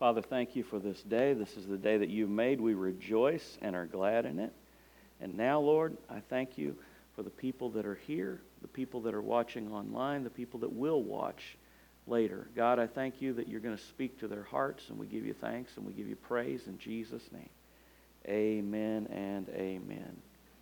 Father, thank you for this day. This is the day that you've made. We rejoice and are glad in it. And now, Lord, I thank you for the people that are here, the people that are watching online, the people that will watch later. God, I thank you that you're going to speak to their hearts, and we give you thanks and we give you praise in Jesus' name. Amen and amen.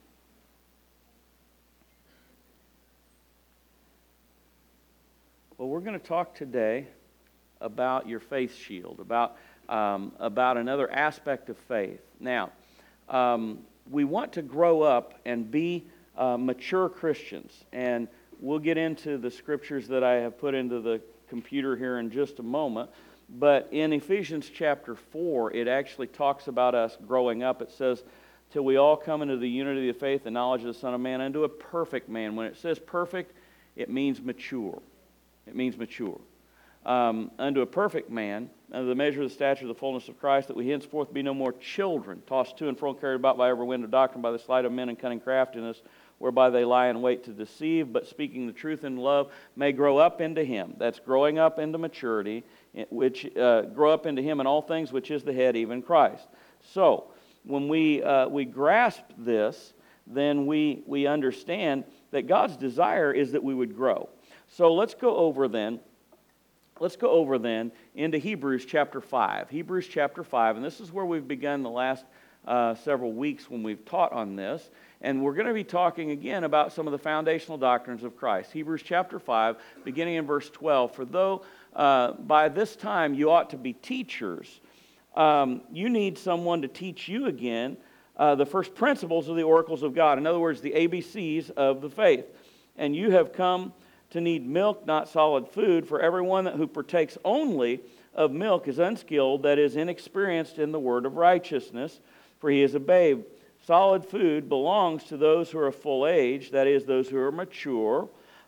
Well, we're going to talk today about your faith shield, about another aspect of faith. Now, we want to grow up and be mature Christians, and we'll get into the scriptures that I have put into the computer here in just a moment. But in Ephesians chapter 4, it actually talks about us growing up. It says, till we all come into the unity of the faith and knowledge of the Son of Man, unto a perfect man. When it says perfect, it means mature. It means mature. Unto a perfect man, unto the measure of the stature of the fullness of Christ, that we henceforth be no more children, tossed to and fro and carried about by every wind of doctrine, by the sleight of men and cunning craftiness, whereby they lie in wait to deceive, but speaking the truth in love, may grow up into him. That's growing up into maturity, which grow up into him in all things, which is the head, even Christ. So, when we grasp this, then we understand that God's desire is that we would grow. So let's go over then into Hebrews chapter 5. Hebrews chapter 5, and this is where we've begun the last several weeks when we've taught on this. And we're going to be talking again about some of the foundational doctrines of Christ. Hebrews chapter 5, beginning in verse 12. For though by this time you ought to be teachers, you need someone to teach you again the first principles of the oracles of God. In other words, the ABCs of the faith. And you have come to need milk, not solid food, for everyone who partakes only of milk is unskilled, that is, inexperienced in the word of righteousness, for he is a babe. Solid food belongs to those who are full age, that is, those who are mature,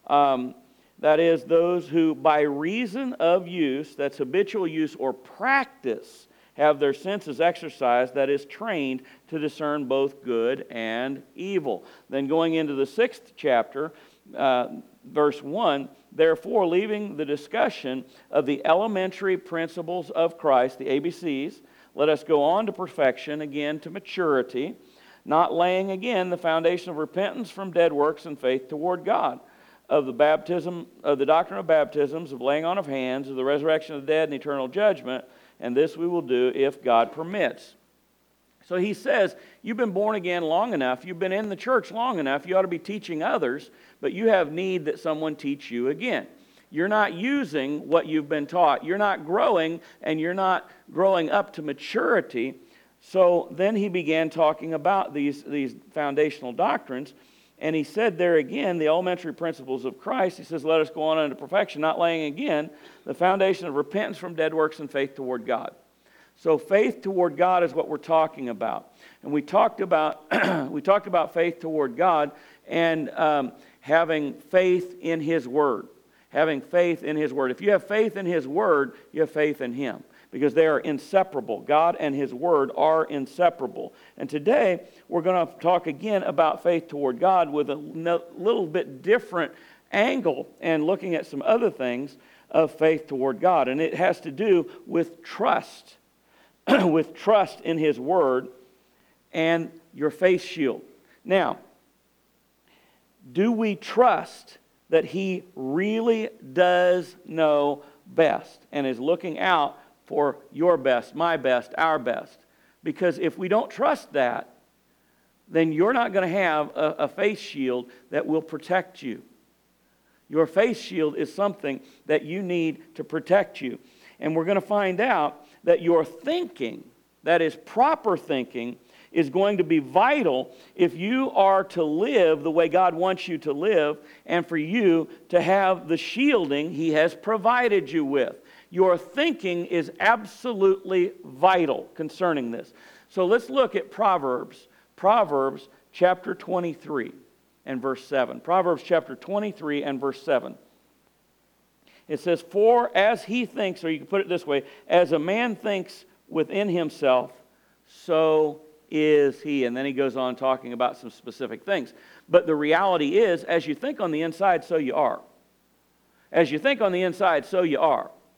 that is, those who by reason of use, that's habitual use or practice, have their senses exercised, that is, trained to discern both good and evil. Then going into the 6th chapter, verse 1, therefore, leaving the discussion of the elementary principles of Christ, the ABCs, let us go on to perfection, again to maturity, not laying again the foundation of repentance from dead works and faith toward God, of the baptism, of the doctrine of baptisms, of laying on of hands, of the resurrection of the dead and eternal judgment, and this we will do if God permits. So he says, you've been born again long enough, you've been in the church long enough, you ought to be teaching others, but you have need that someone teach you again. You're not using what you've been taught. You're not growing, and you're not growing up to maturity. So then he began talking about these foundational doctrines, and he said there again, the elementary principles of Christ, he says, let us go on unto perfection, not laying again the foundation of repentance from dead works and faith toward God. So faith toward God is what we're talking about. And we talked about faith toward God and having faith in His Word. Having faith in His Word. If you have faith in His Word, you have faith in Him. Because they are inseparable. God and His Word are inseparable. And today, we're going to talk again about faith toward God with a little bit different angle and looking at some other things of faith toward God. And it has to do with trust. With trust in His Word and your faith shield. Now, do we trust that He really does know best and is looking out for your best, my best, our best? Because if we don't trust that, then you're not going to have a faith shield that will protect you. Your faith shield is something that you need to protect you. And we're going to find out that your thinking, that is proper thinking, is going to be vital if you are to live the way God wants you to live and for you to have the shielding He has provided you with. Your thinking is absolutely vital concerning this. So let's look at Proverbs. Proverbs chapter 23 and verse 7. Proverbs chapter 23 and verse 7. It says, for as he thinks, or you can put it this way, as a man thinks within himself, so is he. And then he goes on talking about some specific things. But the reality is, as you think on the inside, so you are. As you think on the inside, so you are.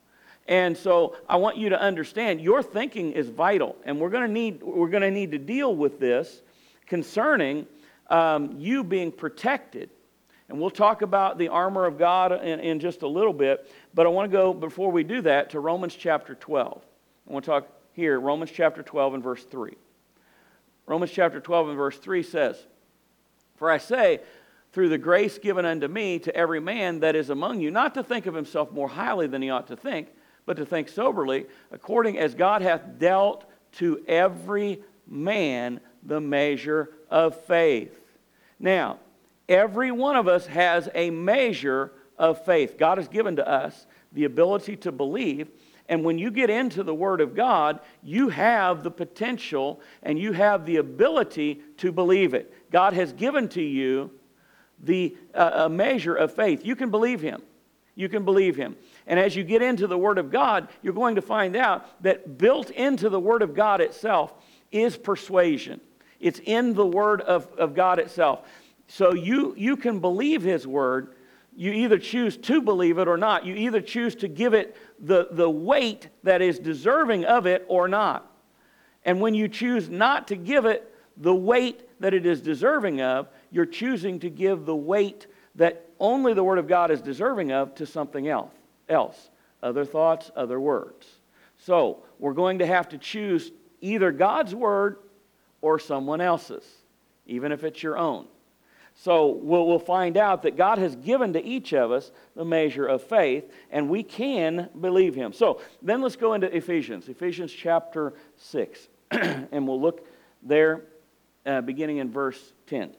And so I want you to understand your thinking is vital, and we're going to need to deal with this concerning you being protected. And we'll talk about the armor of God in just a little bit, but I want to go, before we do that, to Romans chapter 12. I want to talk here, Romans chapter 12 and verse 3. Romans chapter 12 and verse 3 says, "For I say, through the grace given unto me, to every man that is among you, not to think of himself more highly than he ought to think, but to think soberly, according as God hath dealt to every man the measure of faith." Now, every one of us has a measure of faith. God has given to us the ability to believe, and when you get into the Word of God, you have the potential and you have the ability to believe it. God has given to you a measure of faith. You can believe Him. You can believe Him. And as you get into the Word of God, you're going to find out that built into the Word of God itself is persuasion. It's in the Word of God itself. So you can believe His Word. You either choose to believe it or not. You either choose to give it the weight that is deserving of it or not. And when you choose not to give it the weight that it is deserving of, you're choosing to give the weight that only the Word of God is deserving of to something else. Other thoughts, other words. So we're going to have to choose either God's Word or someone else's, even if it's your own. So we'll find out that God has given to each of us the measure of faith, and we can believe Him. So then let's go into Ephesians chapter 6, and we'll look there beginning in verse 10. It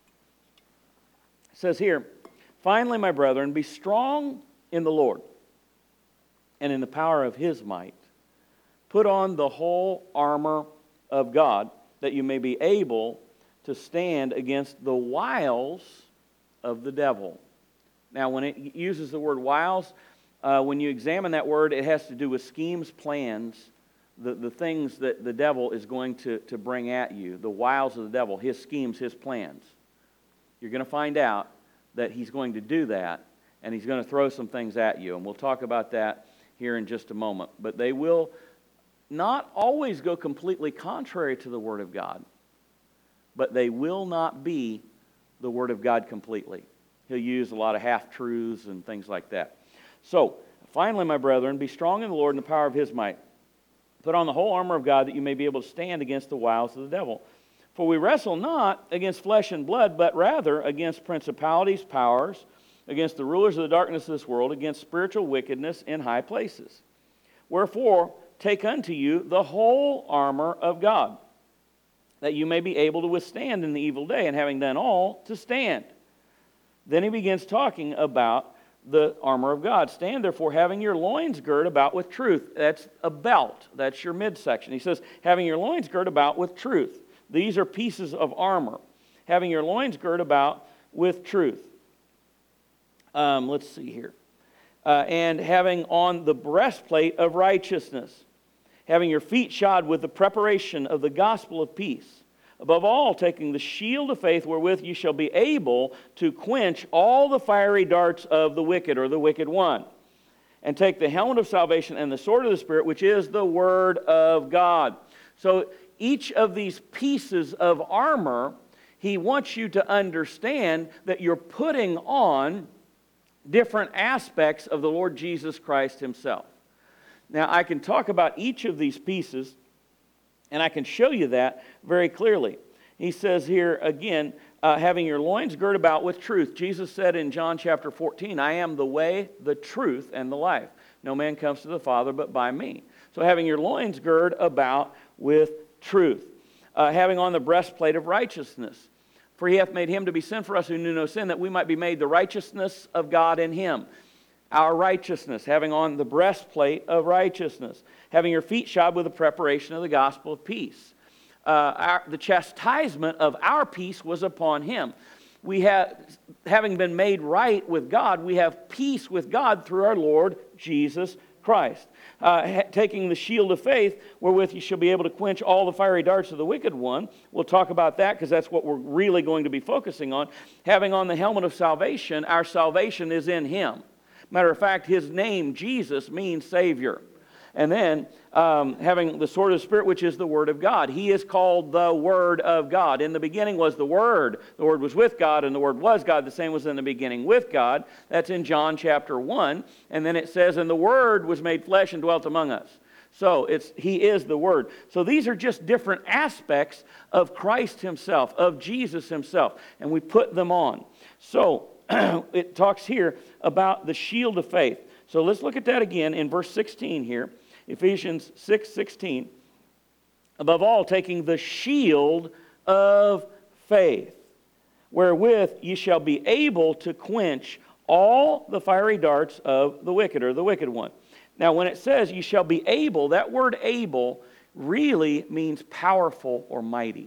says here, "Finally, my brethren, be strong in the Lord and in the power of His might. Put on the whole armor of God, that you may be able to stand against the wiles of the devil." Now, when it uses the word wiles, when you examine that word, it has to do with schemes, plans, the things that the devil is going to bring at you, the wiles of the devil, his schemes, his plans. You're going to find out that he's going to do that, and he's going to throw some things at you, and we'll talk about that here in just a moment. But they will not always go completely contrary to the Word of God, but they will not be the Word of God completely. He'll use a lot of half-truths and things like that. So, finally, my brethren, be strong in the Lord and the power of His might. Put on the whole armor of God, that you may be able to stand against the wiles of the devil. For we wrestle not against flesh and blood, but rather against principalities, powers, against the rulers of the darkness of this world, against spiritual wickedness in high places. Wherefore, take unto you the whole armor of God, that you may be able to withstand in the evil day, and having done all, to stand. Then he begins talking about the armor of God. Stand therefore, having your loins girt about with truth. That's a belt. That's your midsection. He says, having your loins girt about with truth. These are pieces of armor. Having your loins girt about with truth. Let's see here. And having on the breastplate of righteousness. Having your feet shod with the preparation of the gospel of peace. Above all, taking the shield of faith, wherewith you shall be able to quench all the fiery darts of the wicked, or the wicked one. And take the helmet of salvation and the sword of the Spirit, which is the Word of God. So each of these pieces of armor, he wants you to understand that you're putting on different aspects of the Lord Jesus Christ Himself. Now, I can talk about each of these pieces, and I can show you that very clearly. He says here again, having your loins girt about with truth. Jesus said in John chapter 14, I am the way, the truth, and the life. No man comes to the Father but by me. So having your loins girt about with truth. Having on the breastplate of righteousness. For He hath made Him to be sin for us who knew no sin, that we might be made the righteousness of God in Him. Our righteousness, having on the breastplate of righteousness, having your feet shod with the preparation of the gospel of peace. The chastisement of our peace was upon Him. We have, having been made right with God, we have peace with God through our Lord Jesus Christ. Taking the shield of faith, wherewith you shall be able to quench all the fiery darts of the wicked one. We'll talk about that because that's what we're really going to be focusing on. Having on the helmet of salvation, our salvation is in Him. Matter of fact, his name, Jesus, means Savior. And then having the sword of the Spirit, which is the Word of God. He is called the Word of God. In the beginning was the Word. The Word was with God, and the Word was God. The same was in the beginning with God. That's in John chapter 1. And then it says, and the Word was made flesh and dwelt among us. So He is the Word. So these are just different aspects of Christ Himself, of Jesus Himself. And we put them on. So it talks here about the shield of faith. So let's look at that again in verse 16 here. Ephesians 6:16. Above all, taking the shield of faith, wherewith ye shall be able to quench all the fiery darts of the wicked, or the wicked one. Now, when it says you shall be able, that word able really means powerful or mighty.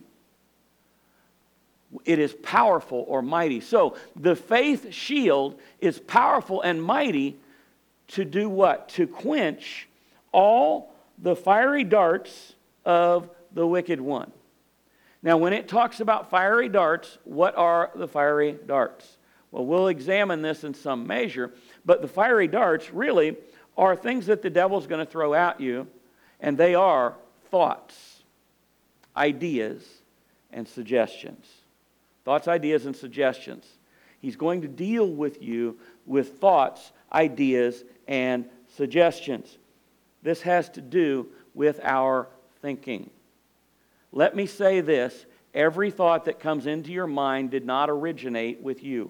It is powerful or mighty. So the faith shield is powerful and mighty to do what? To quench all the fiery darts of the wicked one. Now, when it talks about fiery darts, what are the fiery darts? Well, we'll examine this in some measure, but the fiery darts really are things that the devil's going to throw at you, and they are thoughts, ideas, and suggestions. Thoughts, ideas, and suggestions. He's going to deal with you with thoughts, ideas, and suggestions. This has to do with our thinking. Let me say this. Every thought that comes into your mind did not originate with you.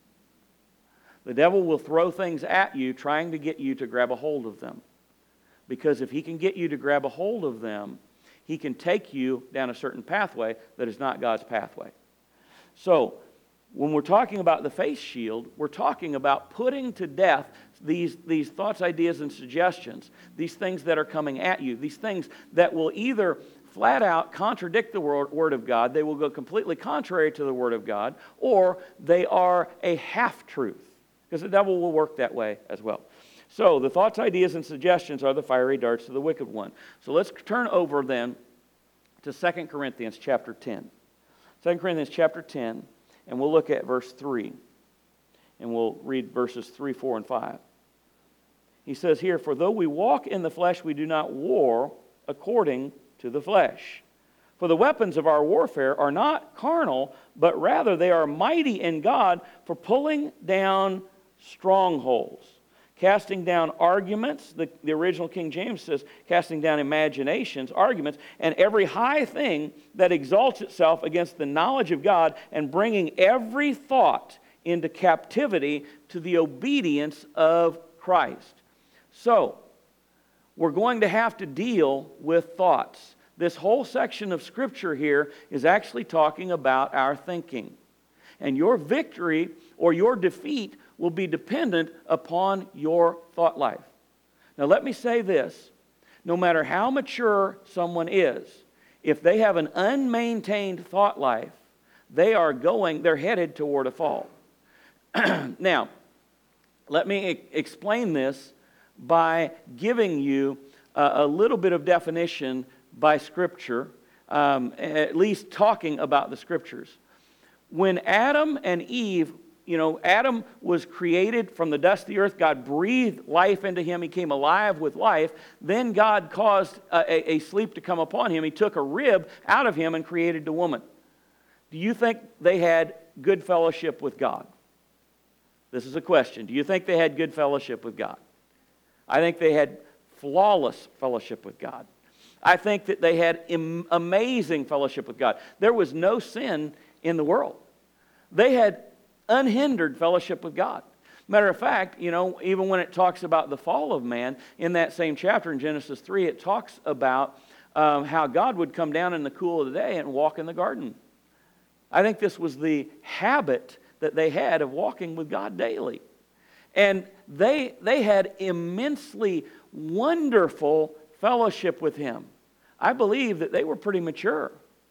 The devil will throw things at you trying to get you to grab a hold of them. Because if he can get you to grab a hold of them, he can take you down a certain pathway that is not God's pathway. So, when we're talking about the faith shield, we're talking about putting to death these thoughts, ideas, and suggestions, these things that are coming at you, these things that will either flat out contradict the Word of God, they will go completely contrary to the Word of God, or they are a half-truth, because the devil will work that way as well. So the thoughts, ideas, and suggestions are the fiery darts of the wicked one. So let's turn over then to 2 Corinthians chapter 10. 2 Corinthians chapter 10, and we'll look at verse 3. And we'll read verses 3, 4, and 5. He says here, for though we walk in the flesh, we do not war according to the flesh. For the weapons of our warfare are not carnal, but rather they are mighty in God for pulling down strongholds, casting down arguments. The original King James says, casting down imaginations, arguments, and every high thing that exalts itself against the knowledge of God, and bringing every thought into captivity to the obedience of Christ. So, we're going to have to deal with thoughts. This whole section of Scripture here is actually talking about our thinking. And your victory or your defeat will be dependent upon your thought life. Now let me say this. No matter how mature someone is, if they have an unmaintained thought life, they're headed toward a fall. Now, let me explain this by giving you a little bit of definition by Scripture, at least talking about the Scriptures. When Adam and Eve, Adam was created from the dust of the earth. God breathed life into him. He came alive with life. Then God caused a sleep to come upon him. He took a rib out of him and created the woman. Do you think they had good fellowship with God? This is a question. Do you think they had good fellowship with God? I think they had flawless fellowship with God. I think that they had amazing fellowship with God. There was no sin in the world. They had unhindered fellowship with God. Matter of fact, even when it talks about the fall of man, in that same chapter in Genesis 3, it talks about how God would come down in the cool of the day and walk in the garden. I think this was the habit that they had of walking with God daily. And they had immensely wonderful fellowship with Him. I believe that they were pretty mature.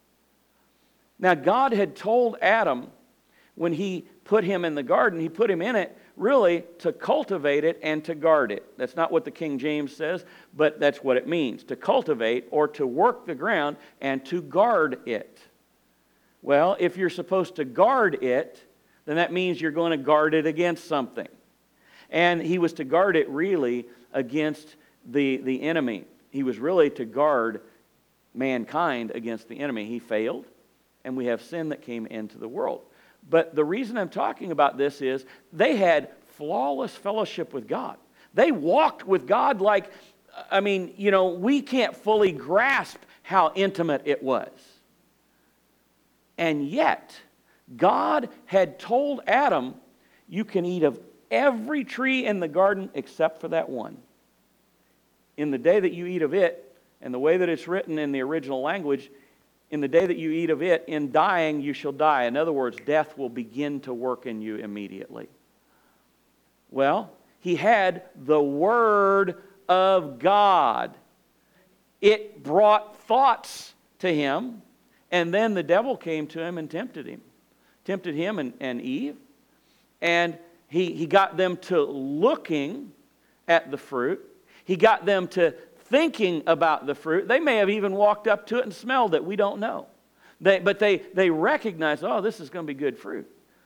Now, God had told Adam, when He put him in the garden, He put him in it really to cultivate it and to guard it. That's not what the King James says, but that's what it means, to cultivate or to work the ground and to guard it. Well, if you're supposed to guard it, then that means you're going to guard it against something. And he was to guard it really against the enemy. He was really to guard mankind against the enemy. He failed, and we have sin that came into the world. But the reason I'm talking about this is they had flawless fellowship with God. They walked with God like, we can't fully grasp how intimate it was. And yet, God had told Adam, you can eat of every tree in the garden except for that one. In the day that you eat of it, and the way that it's written in the original language, in the day that you eat of it, in dying you shall die. In other words, death will begin to work in you immediately. Well, he had the Word of God. It brought thoughts to him, and then the devil came to him and tempted him. Tempted him and Eve, and he got them to looking at the fruit. He got them to thinking about the fruit. They may have even walked up to it and smelled it. We don't know. But they recognized, oh, this is going to be good fruit.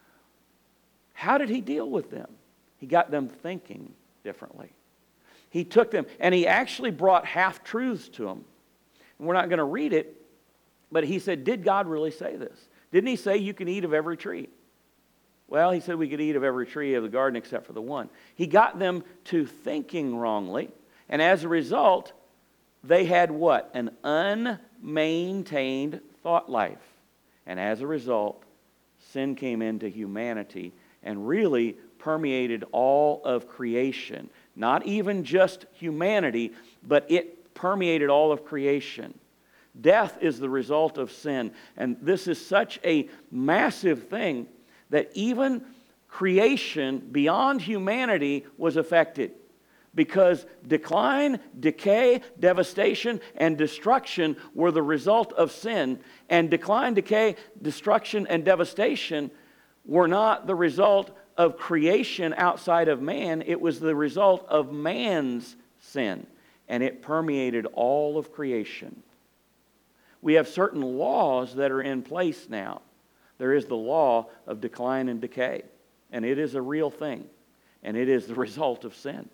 How did he deal with them? He got them thinking differently. He took them, and he actually brought half-truths to them. And we're not going to read it, but he said, did God really say this? Didn't he say you can eat of every tree? Well, he said we could eat of every tree of the garden except for the one. He got them to thinking wrongly, and as a result, they had what? An unmaintained thought life. And as a result, sin came into humanity and really permeated all of creation. Not even just humanity, but it permeated all of creation. Death is the result of sin. And this is such a massive thing that even creation beyond humanity was affected. Because decline, decay, devastation, and destruction were the result of sin. And decline, decay, destruction, and devastation were not the result of creation outside of man. It was the result of man's sin. And it permeated all of creation. We have certain laws that are in place now. There is the law of decline and decay. And it is a real thing. And it is the result of sin.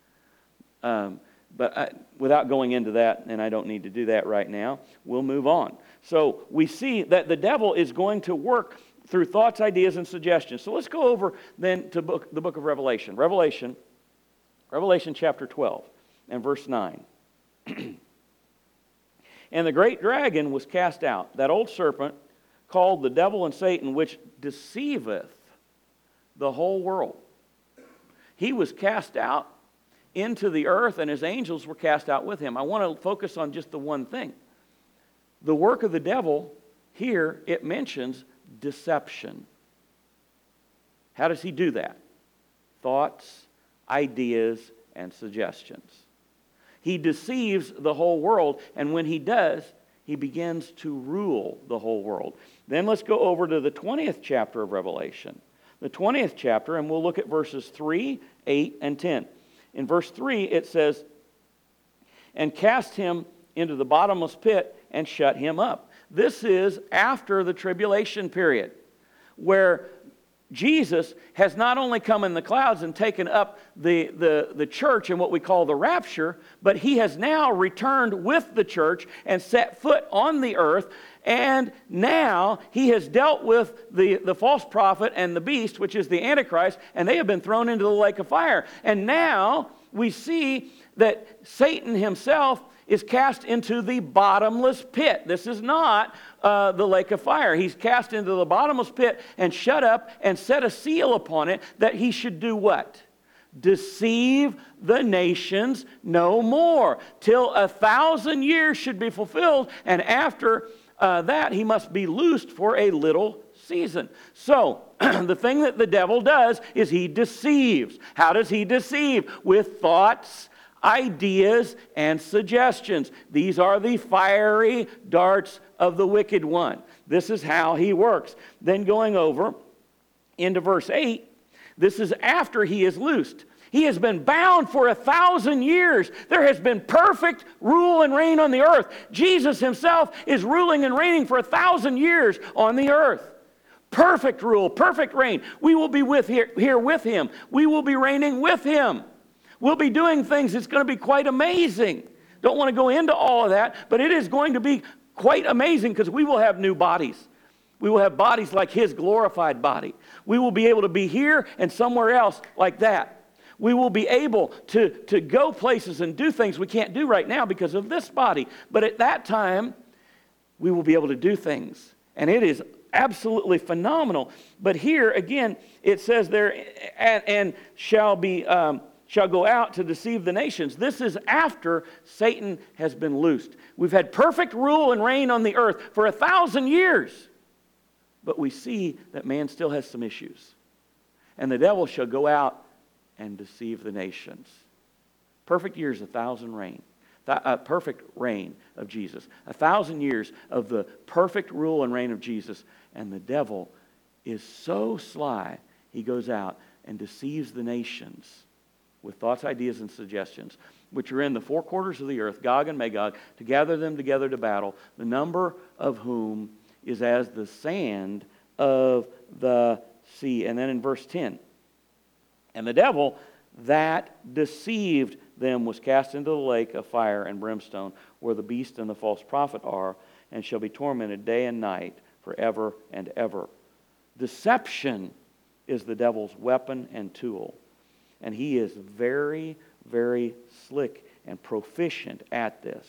Without going into that, and I don't need to do that right now, we'll move on. So we see that the devil is going to work through thoughts, ideas, and suggestions. So let's go over then to the book of Revelation. Revelation chapter 12 and verse 9. And the great dragon was cast out, that old serpent called the devil and Satan, which deceiveth the whole world. He was cast out into the earth, and his angels were cast out with him. I want to focus on just the one thing. The work of the devil, here it mentions deception. How does he do that? Thoughts, ideas, and suggestions. He deceives the whole world, and when he does, he begins to rule the whole world. Then let's go over to the 20th chapter of Revelation. The 20th chapter, and we'll look at verses 3, 8, and 10. In verse 3, it says, and cast him into the bottomless pit and shut him up. This is after the tribulation period, where Jesus has not only come in the clouds and taken up the church in what we call the rapture, but he has now returned with the church and set foot on the earth. And now he has dealt with the false prophet and the beast, which is the Antichrist, and they have been thrown into the lake of fire. And now we see that Satan himself is cast into the bottomless pit. This is not the lake of fire. He's cast into the bottomless pit and shut up and set a seal upon it that he should do what? Deceive the nations no more, till 1,000 years should be fulfilled, and after that he must be loosed for a little season. So, the thing that the devil does is he deceives. How does he deceive? With thoughts, ideas, and suggestions. These are the fiery darts of the wicked one. This is how he works. Then going over into verse 8, this is after he is loosed. He has been bound for 1,000 years. There has been perfect rule and reign on the earth. Jesus himself is ruling and reigning for 1,000 years on the earth. Perfect rule, perfect reign. We will be here with him. We will be reigning with him. We'll be doing things. It's going to be quite amazing. Don't want to go into all of that, but it is going to be quite amazing because we will have new bodies. We will have bodies like his glorified body. We will be able to be here and somewhere else like that. We will be able to go places and do things we can't do right now because of this body. But at that time, we will be able to do things. And it is absolutely phenomenal. But here, again, it says there, and shall go out to deceive the nations. This is after Satan has been loosed. We've had perfect rule and reign on the earth for 1,000 years. But we see that man still has some issues. And the devil shall go out and deceive the nations. Perfect years, 1,000 reign. Perfect reign of Jesus. 1,000 years of the perfect rule and reign of Jesus. And the devil is so sly, he goes out and deceives the nations with thoughts, ideas, and suggestions, which are in the four quarters of the earth, Gog and Magog, to gather them together to battle, the number of whom is as the sand of the sea. And then in verse 10, and the devil that deceived them was cast into the lake of fire and brimstone, where the beast and the false prophet are, and shall be tormented day and night forever and ever. Deception is the devil's weapon and tool. And he is very, very slick and proficient at this.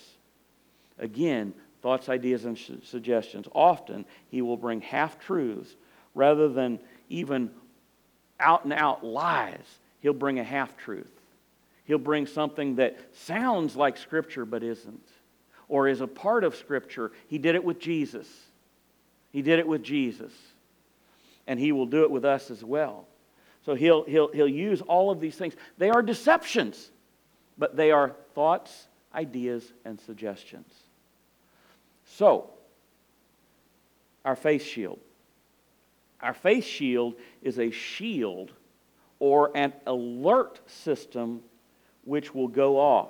Again, thoughts, ideas, and suggestions. Often he will bring half-truths rather than even out-and-out lies. He'll bring a half-truth. He'll bring something that sounds like Scripture but isn't, or is a part of Scripture. He did it with Jesus. He did it with Jesus. And he will do it with us as well. So he'll use all of these things. They are deceptions, but they are thoughts, ideas, and suggestions. So, our faith shield. Our faith shield is a shield or an alert system which will go off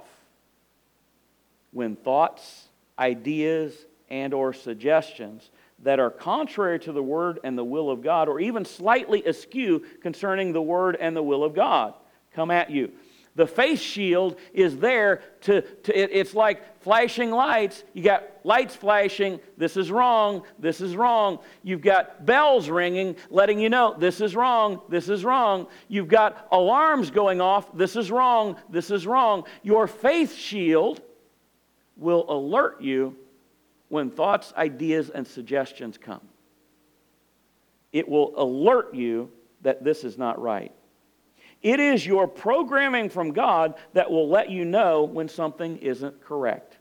when thoughts, ideas, and or suggestions that are contrary to the Word and the will of God, or even slightly askew concerning the Word and the will of God, come at you. The faith shield is there it's like flashing lights. You got lights flashing, this is wrong, this is wrong. You've got bells ringing, letting you know, this is wrong, this is wrong. You've got alarms going off, this is wrong, this is wrong. Your faith shield will alert you when thoughts, ideas, and suggestions come. It will alert you that this is not right. It is your programming from God that will let you know when something isn't correct.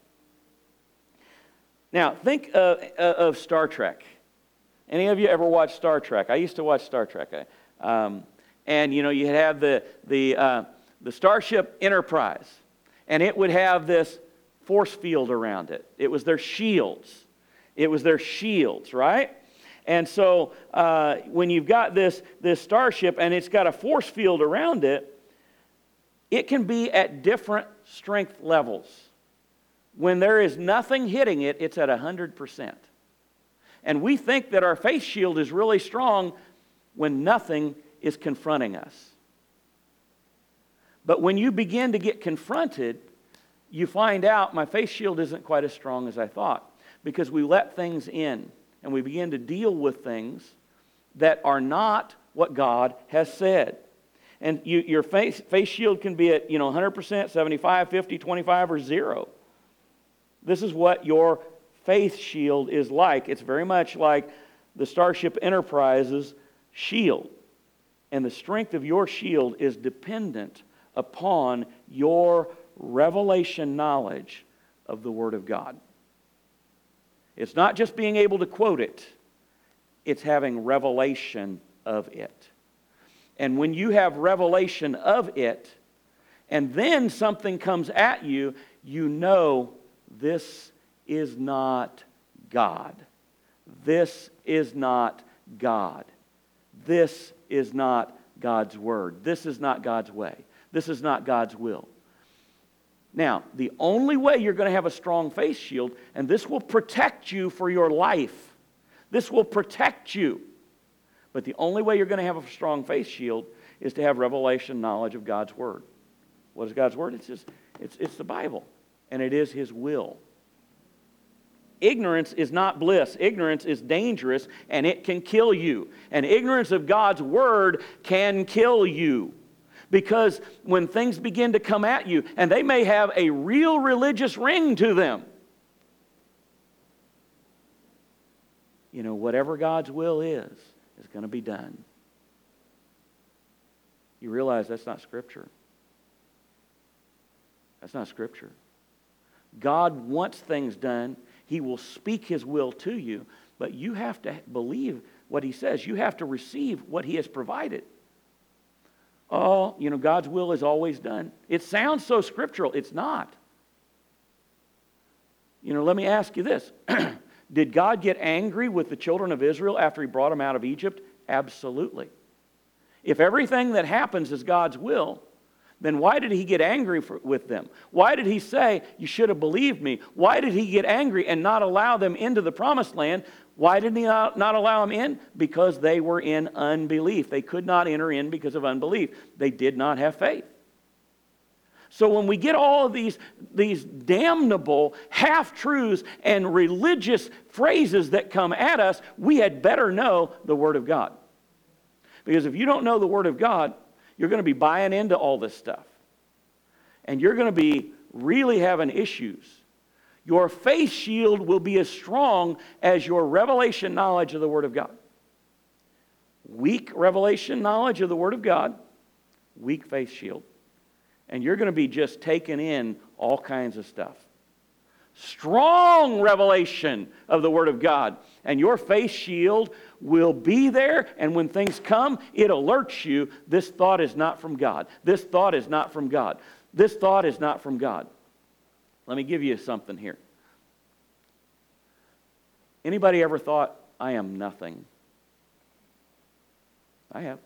Now, think of Star Trek. Any of you ever watched Star Trek? I used to watch Star Trek. And, you have the Starship Enterprise. And it would have this force field around it. It was their shields. It was their shields, right? And so when you've got this starship and it's got a force field around it, it can be at different strength levels. When there is nothing hitting it, it's at 100%. And we think that our faith shield is really strong when nothing is confronting us. But when you begin to get confronted, you find out my faith shield isn't quite as strong as I thought, because we let things in. And we begin to deal with things that are not what God has said. And your faith shield can be at 100%, 75, 50, 25, or 0. This is what your faith shield is like. It's very much like the Starship Enterprise's shield. And the strength of your shield is dependent upon your revelation knowledge of the Word of God. It's not just being able to quote it. It's having revelation of it. And when you have revelation of it, and then something comes at you, you know this is not God. This is not God. This is not God's Word. This is not God's way. This is not God's will. Now, the only way you're going to have a strong faith shield, and this will protect you for your life. This will protect you. But the only way you're going to have a strong faith shield is to have revelation knowledge of God's Word. What is God's Word? It's the Bible, and it is His will. Ignorance is not bliss. Ignorance is dangerous, and it can kill you. And ignorance of God's Word can kill you. Because when things begin to come at you, and they may have a real religious ring to them, whatever God's will is going to be done. You realize that's not Scripture. That's not Scripture. God wants things done. He will speak His will to you, but you have to believe what He says. You have to receive what He has provided. Oh, God's will is always done. It sounds so scriptural. It's not. Let me ask you this. Did God get angry with the children of Israel after He brought them out of Egypt? Absolutely. If everything that happens is God's will, then why did He get angry with them? Why did He say, you should have believed me? Why did He get angry and not allow them into the promised land? Why did He not allow them in? Because they were in unbelief. They could not enter in because of unbelief. They did not have faith. So when we get all of these damnable half-truths and religious phrases that come at us, we had better know the Word of God. Because if you don't know the Word of God, you're going to be buying into all this stuff. And you're going to be really having issues. Your faith shield will be as strong as your revelation knowledge of the Word of God. Weak revelation knowledge of the Word of God, weak faith shield. And you're going to be just taking in all kinds of stuff. Strong revelation of the Word of God. And your faith shield will be there, and when things come, it alerts you, this thought is not from God. This thought is not from God. This thought is not from God. Let me give you something here. Anybody ever thought, I am nothing? I have.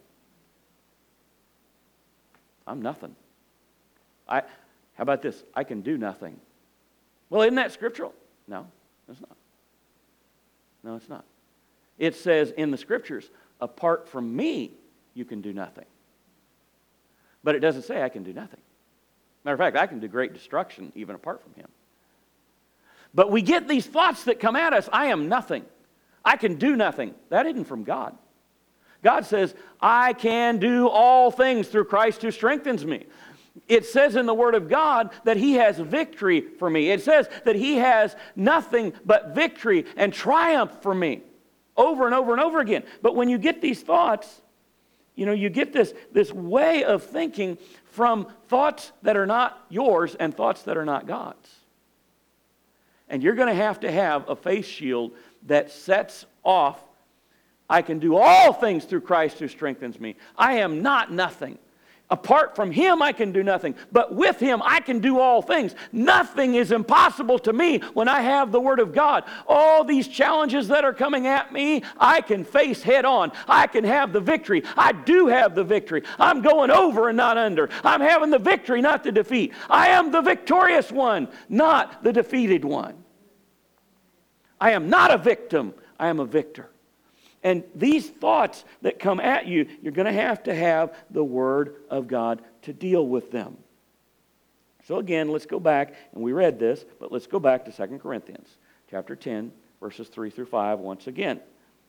I'm nothing. How about this? I can do nothing. Well, isn't that scriptural? No, it's not. No, it's not. It says in the Scriptures, apart from me, you can do nothing. But it doesn't say I can do nothing. Matter of fact, I can do great destruction even apart from Him. But we get these thoughts that come at us, I am nothing. I can do nothing. That isn't from God. God says, I can do all things through Christ who strengthens me. It says in the Word of God that He has victory for me. It says that He has nothing but victory and triumph for me over and over and over again. But when you get these thoughts, you get this way of thinking from thoughts that are not yours and thoughts that are not God's. And you're going to have a faith shield that sets off, I can do all things through Christ who strengthens me. I am not nothing. Apart from Him, I can do nothing. But with Him, I can do all things. Nothing is impossible to me when I have the Word of God. All these challenges that are coming at me, I can face head on. I can have the victory. I do have the victory. I'm going over and not under. I'm having the victory, not the defeat. I am the victorious one, not the defeated one. I am not a victim. I am a victor. And these thoughts that come at you, you're going to have the Word of God to deal with them. So again, let's go back, and we read this, but let's go back to 2 Corinthians chapter 10, verses 3 through 5 once again.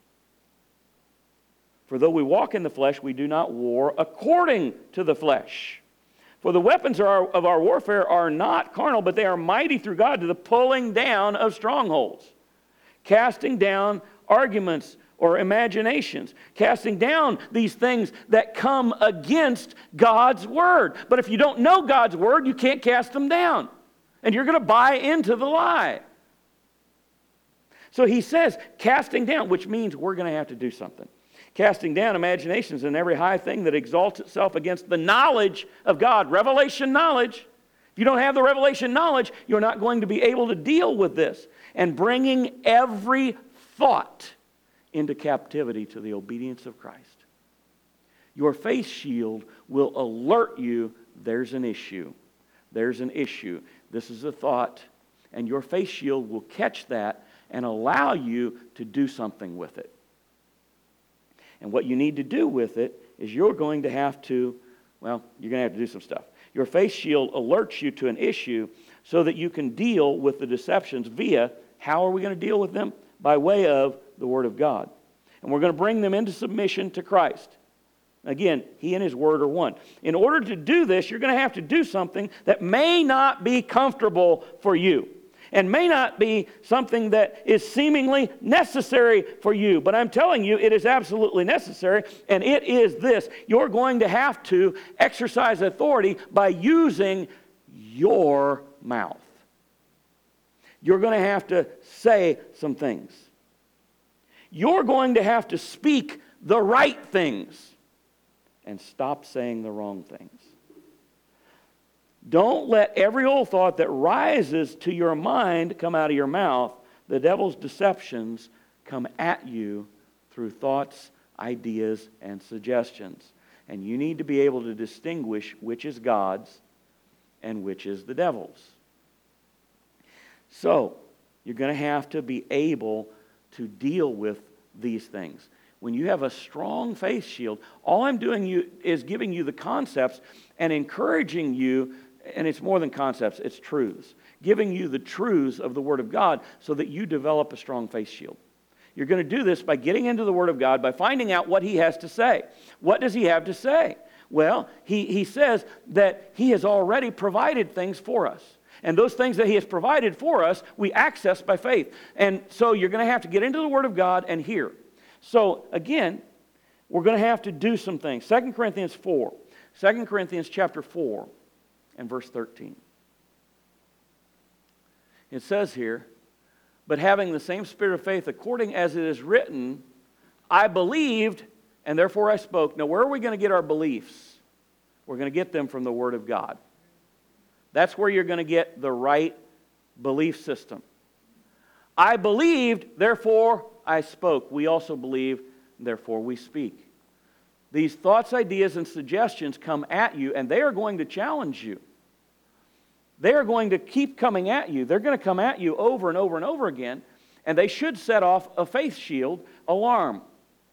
For though we walk in the flesh, we do not war according to the flesh. For the weapons of our warfare are not carnal, but they are mighty through God to the pulling down of strongholds, casting down arguments or imaginations, casting down these things that come against God's Word. But if you don't know God's Word, you can't cast them down. And you're going to buy into the lie. So he says, casting down, which means we're going to have to do something. Casting down imaginations and every high thing that exalts itself against the knowledge of God, revelation knowledge. If you don't have the revelation knowledge, you're not going to be able to deal with this. And bringing every thought into captivity to the obedience of Christ. Your faith shield will alert you there's an issue. There's an issue. This is a thought. And your faith shield will catch that and allow you to do something with it. And what you need to do with it is you're going to have to do some stuff. Your faith shield alerts you to an issue so that you can deal with the deceptions via, how are we going to deal with them? By way of the Word of God. And we're going to bring them into submission to Christ. Again, He and His Word are one. In order to do this, you're going to have to do something that may not be comfortable for you, and may not be something that is seemingly necessary for you. But I'm telling you, it is absolutely necessary, and it is this. You're going to have to exercise authority by using your mouth. You're going to have to say some things. You're going to have to speak the right things and stop saying the wrong things. Don't let every old thought that rises to your mind come out of your mouth. The devil's deceptions come at you through thoughts, ideas, and suggestions. And you need to be able to distinguish which is God's and which is the devil's. So, you're going to have to be able to deal with these things. When you have a strong faith shield, all I'm doing is giving you the concepts and encouraging you. And it's more than concepts, it's truths. Giving you the truths of the Word of God so that you develop a strong faith shield. You're going to do this by getting into the Word of God, by finding out what He has to say. What does He have to say? Well, He says that He has already provided things for us. And those things that He has provided for us, we access by faith. And so you're going to have to get into the Word of God and hear. So, again, we're going to have to do some things. 2 Corinthians 4. 2 Corinthians chapter 4. And verse 13. It says here, but having the same spirit of faith, according as it is written, I believed, and therefore I spoke. Now, where are we going to get our beliefs? We're going to get them from the Word of God. That's where you're going to get the right belief system. I believed, therefore I spoke. We also believe, therefore we speak. These thoughts, ideas, and suggestions come at you, and they are going to challenge you. They are going to keep coming at you. They're going to come at you over and over and over again, and they should set off a faith shield alarm.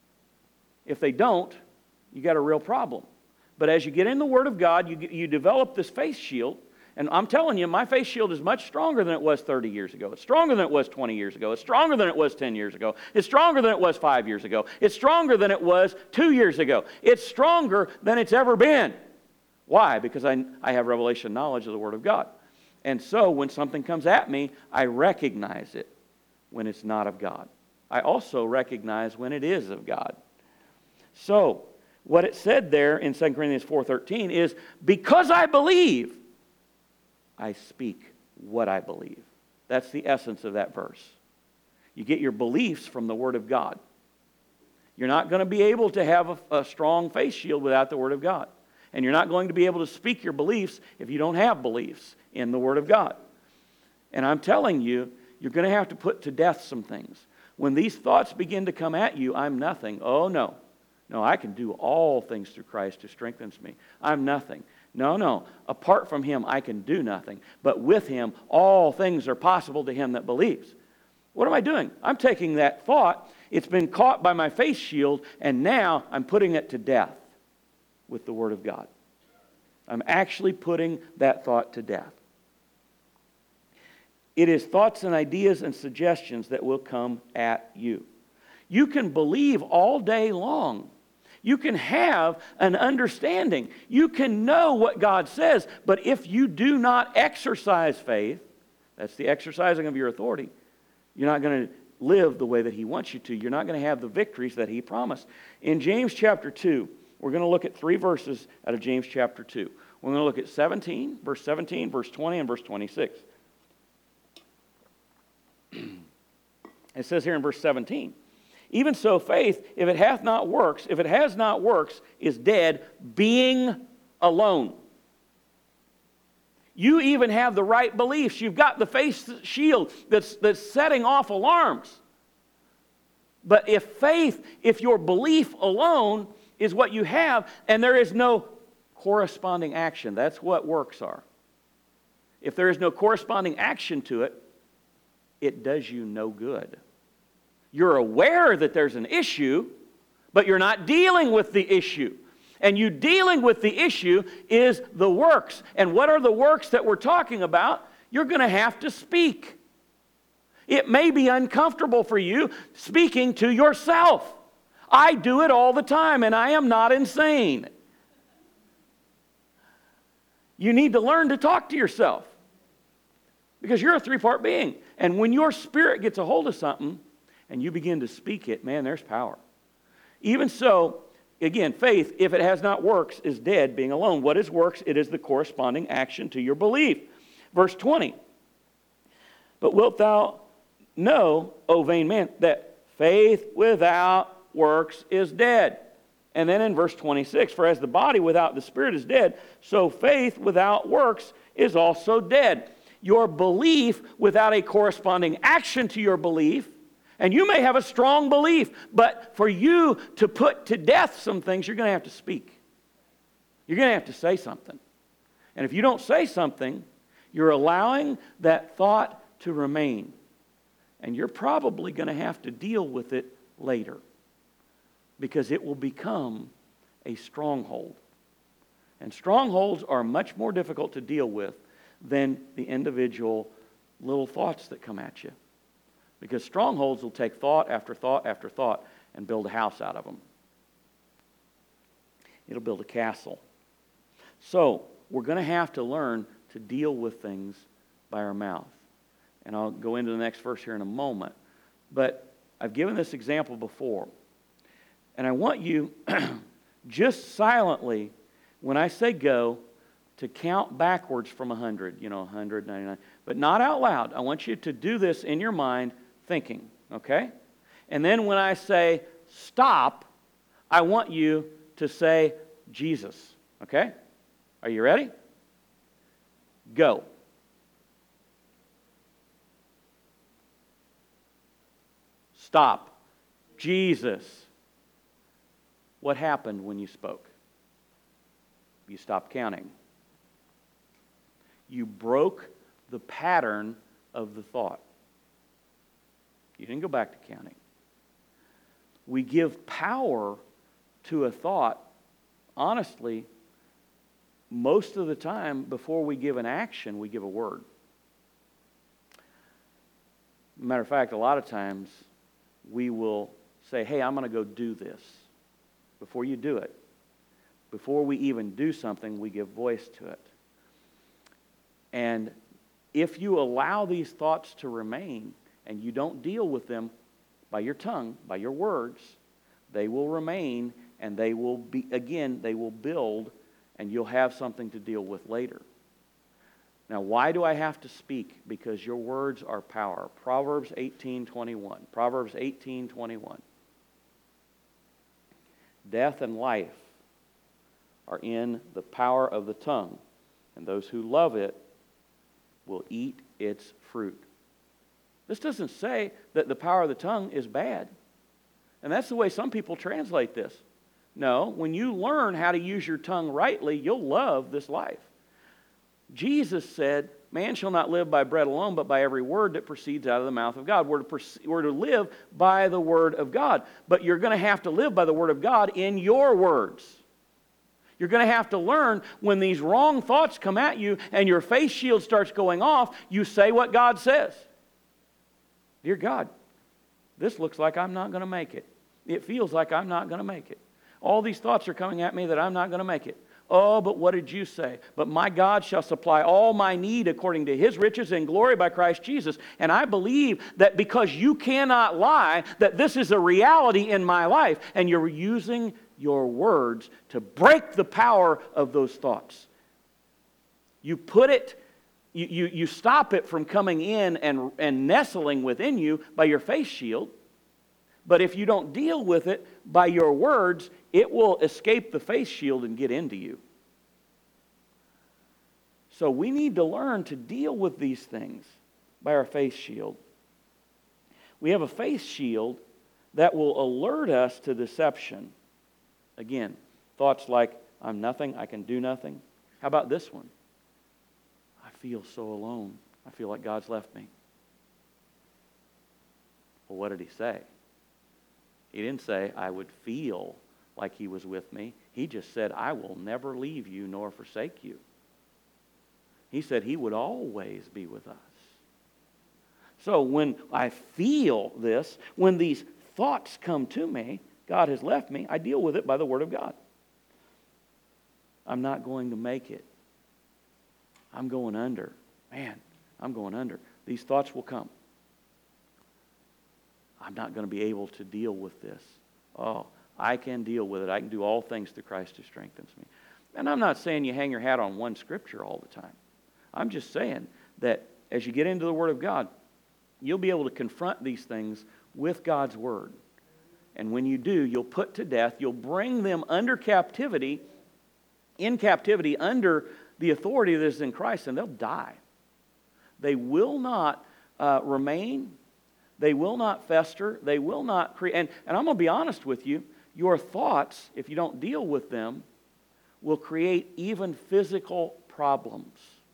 If they don't, you got a real problem. But as you get in the Word of God, you develop this faith shield, and I'm telling you, my faith shield is much stronger than it was 30 years ago. It's stronger than it was 20 years ago. It's stronger than it was 10 years ago. It's stronger than it was 5 years ago. It's stronger than it was 2 years ago. It's stronger than it's ever been. Why? Because I have revelation knowledge of the Word of God. And so when something comes at me, I recognize it when it's not of God. I also recognize when it is of God. So, what it said there in 2 Corinthians 4:13 is, because I believe, I speak what I believe. That's the essence of that verse. You get your beliefs from the Word of God. You're not going to be able to have a strong faith shield without the Word of God. And you're not going to be able to speak your beliefs if you don't have beliefs in the Word of God. And I'm telling you, you're going to have to put to death some things. When these thoughts begin to come at you, I'm nothing. Oh, no. No, I can do all things through Christ who strengthens me. I'm nothing. No. Apart from Him, I can do nothing. But with Him, all things are possible to him that believes. What am I doing? I'm taking that thought. It's been caught by my faith shield, and now I'm putting it to death with the Word of God. I'm actually putting that thought to death. It is thoughts and ideas and suggestions that will come at you. You can believe all day long. You can have an understanding. You can know what God says, but if you do not exercise faith, that's the exercising of your authority, you're not going to live the way that He wants you to. You're not going to have the victories that He promised. In James chapter 2, we're going to look at 3 verses out of James chapter 2. We're going to look at verse 17, verse 20, and verse 26. It says here in verse 17, even so faith, if it has not works, is dead, being alone. You even have the right beliefs. You've got the faith shield that's setting off alarms. But if your belief alone is what you have, and there is no corresponding action, that's what works are. If there is no corresponding action to it, it does you no good. You're aware that there's an issue, but you're not dealing with the issue. And you dealing with the issue is the works. And what are the works that we're talking about? You're going to have to speak. It may be uncomfortable for you speaking to yourself. I do it all the time, and I am not insane. You need to learn to talk to yourself, because you're a three-part being. And when your spirit gets a hold of something and you begin to speak it, man, there's power. Even so, again, faith, if it has not works, is dead, being alone. What is works? It is the corresponding action to your belief. Verse 20. But wilt thou know, O vain man, that faith without works is dead. And then in verse 26, for as the body without the spirit is dead, so faith without works is also dead. Your belief without a corresponding action to your belief, and you may have a strong belief, but for you to put to death some things, you're going to have to speak. You're going to have to say something. And if you don't say something, you're allowing that thought to remain. And you're probably going to have to deal with it later, because it will become a stronghold. And strongholds are much more difficult to deal with than the individual little thoughts that come at you. Because strongholds will take thought after thought after thought and build a house out of them. It'll build a castle. So, we're going to have to learn to deal with things by our mouth. And I'll go into the next verse here in a moment. But I've given this example before. And I want you just silently, when I say go, to count backwards from 100. 100, 99. But not out loud. I want you to do this in your mind, thinking. Okay? And then when I say stop, I want you to say Jesus. Okay? Are you ready? Go. Stop. Jesus. What happened when you spoke? You stopped counting. You broke the pattern of the thought. You didn't go back to counting. We give power to a thought, honestly, most of the time before we give an action, we give a word. Matter of fact, a lot of times we will say, hey, I'm going to go do this. Before you do it, before we even do something, we give voice to it. And if you allow these thoughts to remain and you don't deal with them by your tongue, by your words, they will remain, and they will be, again, they will build, and you'll have something to deal with later. Now, why do I have to speak? Because your words are power. Proverbs 18:21. Proverbs 18:21. Death and life are in the power of the tongue, and those who love it will eat its fruit. This doesn't say that the power of the tongue is bad. And that's the way some people translate this. No, when you learn how to use your tongue rightly, you'll love this life. Jesus said, man shall not live by bread alone, but by every word that proceeds out of the mouth of God. We're to live by the word of God. But you're going to have to live by the word of God in your words. You're going to have to learn when these wrong thoughts come at you and your face shield starts going off, you say what God says. Dear God, this looks like I'm not going to make it. It feels like I'm not going to make it. All these thoughts are coming at me that I'm not going to make it. Oh, but what did you say? But my God shall supply all my need according to His riches and glory by Christ Jesus. And I believe that because you cannot lie, that this is a reality in my life. And you're using your words to break the power of those thoughts. You put it, you stop it from coming in and nestling within you by your face shield. But if you don't deal with it by your words, it will escape the face shield and get into you. So we need to learn to deal with these things by our face shield. We have a face shield that will alert us to deception. Again, thoughts like, I'm nothing, I can do nothing. How about this one? I feel so alone. I feel like God's left me. Well, what did He say? He didn't say, I would feel like he was with me. He just said, I will never leave you nor forsake you. He said he would always be with us. So when I feel this, when these thoughts come to me, God has left me, I deal with it by the Word of God. I'm not going to make it. I'm going under. Man, I'm going under. These thoughts will come. I'm not going to be able to deal with this. Oh, I can deal with it. I can do all things through Christ who strengthens me. And I'm not saying you hang your hat on one scripture all the time. I'm just saying that as you get into the Word of God, you'll be able to confront these things with God's Word. And when you do, you'll put to death, you'll bring them under captivity, in captivity under the authority that is in Christ, and they'll die. They will not remain. They will not fester. They will not create. And I'm going to be honest with you. Your thoughts, if you don't deal with them, will create even physical problems.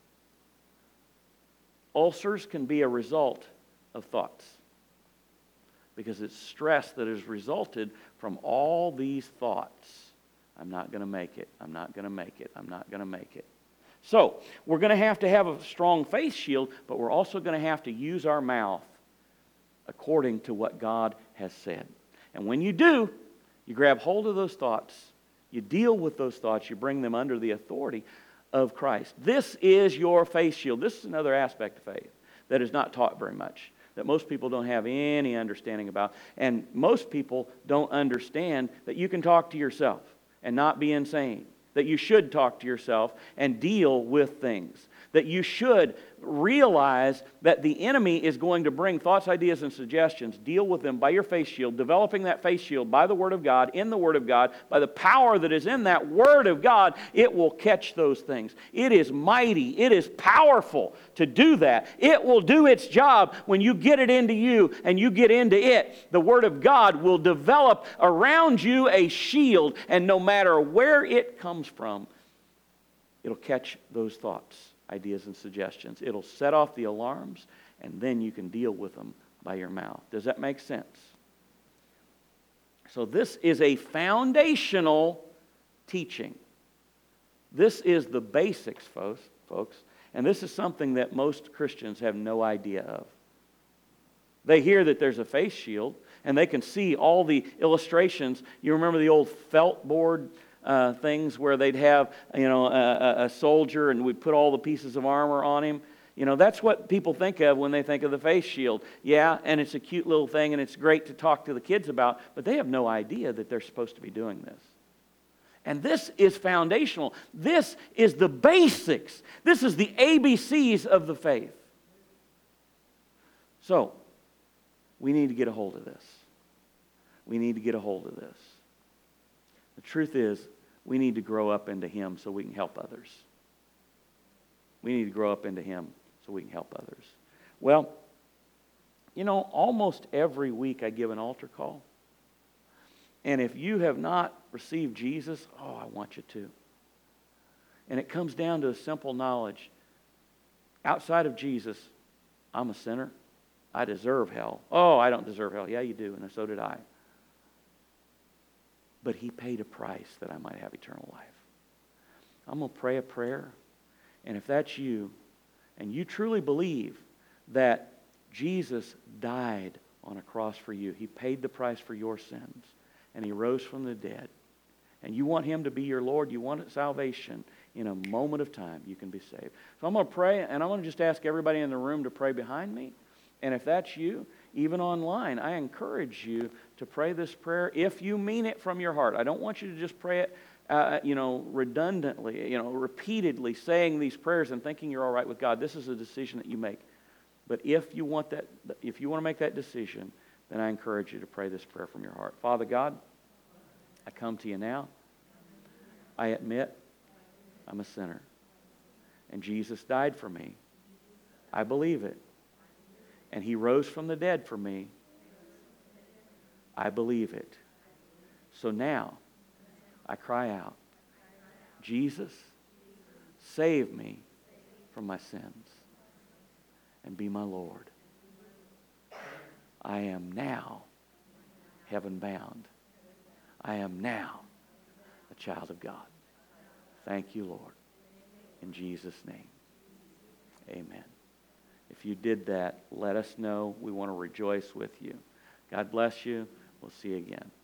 Ulcers can be a result of thoughts because it's stress that has resulted from all these thoughts. I'm not going to make it. I'm not going to make it. I'm not going to make it. So, we're going to have a strong faith shield, but we're also going to have to use our mouth according to what God has said. And when you do, you grab hold of those thoughts, you deal with those thoughts, you bring them under the authority of Christ. This is your faith shield. This is another aspect of faith that is not taught very much, that most people don't have any understanding about. And most people don't understand that you can talk to yourself and not be insane, that you should talk to yourself and deal with things, that you should realize that the enemy is going to bring thoughts, ideas, and suggestions. Deal with them by your faith shield, developing that faith shield by the Word of God, in the Word of God, by the power that is in that Word of God. It will catch those things. It is mighty. It is powerful to do that. It will do its job when you get it into you and you get into it. The Word of God will develop around you a shield, and no matter where it comes from, it'll catch those thoughts, ideas, and suggestions. It'll set off the alarms, and then you can deal with them by your mouth. Does that make sense? So this is a foundational teaching. This is the basics, folks, and this is something that most Christians have no idea of. They hear that there's a face shield, and they can see all the illustrations. You remember the old felt board things where they'd have, a soldier and we'd put all the pieces of armor on him. That's what people think of when they think of the face shield. Yeah, and it's a cute little thing and it's great to talk to the kids about, but they have no idea that they're supposed to be doing this. And this is foundational. This is the basics. This is the ABCs of the faith. So, we need to get a hold of this. We need to get a hold of this. The truth is, we need to grow up into Him so we can help others. We need to grow up into Him so we can help others. Well, almost every week I give an altar call. And if you have not received Jesus, I want you to. And it comes down to a simple knowledge. Outside of Jesus, I'm a sinner. I deserve hell. Oh, I don't deserve hell. Yeah, you do, and so did I. But He paid a price that I might have eternal life. I'm going to pray a prayer. And if that's you, and you truly believe that Jesus died on a cross for you, He paid the price for your sins, and He rose from the dead, and you want Him to be your Lord, you want salvation, in a moment of time, you can be saved. So I'm going to pray, and I'm going to just ask everybody in the room to pray behind me. And if that's you, even online, I encourage you to pray this prayer if you mean it from your heart. I don't want you to just pray it, redundantly, repeatedly saying these prayers and thinking you're all right with God. This is a decision that you make. But if you want to make that decision, then I encourage you to pray this prayer from your heart. Father God, I come to you now. I admit I'm a sinner. And Jesus died for me. I believe it. And He rose from the dead for me. I believe it. So now, I cry out, Jesus, save me from my sins and be my Lord. I am now heaven bound. I am now a child of God. Thank you, Lord. In Jesus' name, amen. If you did that, let us know. We want to rejoice with you. God bless you. We'll see you again.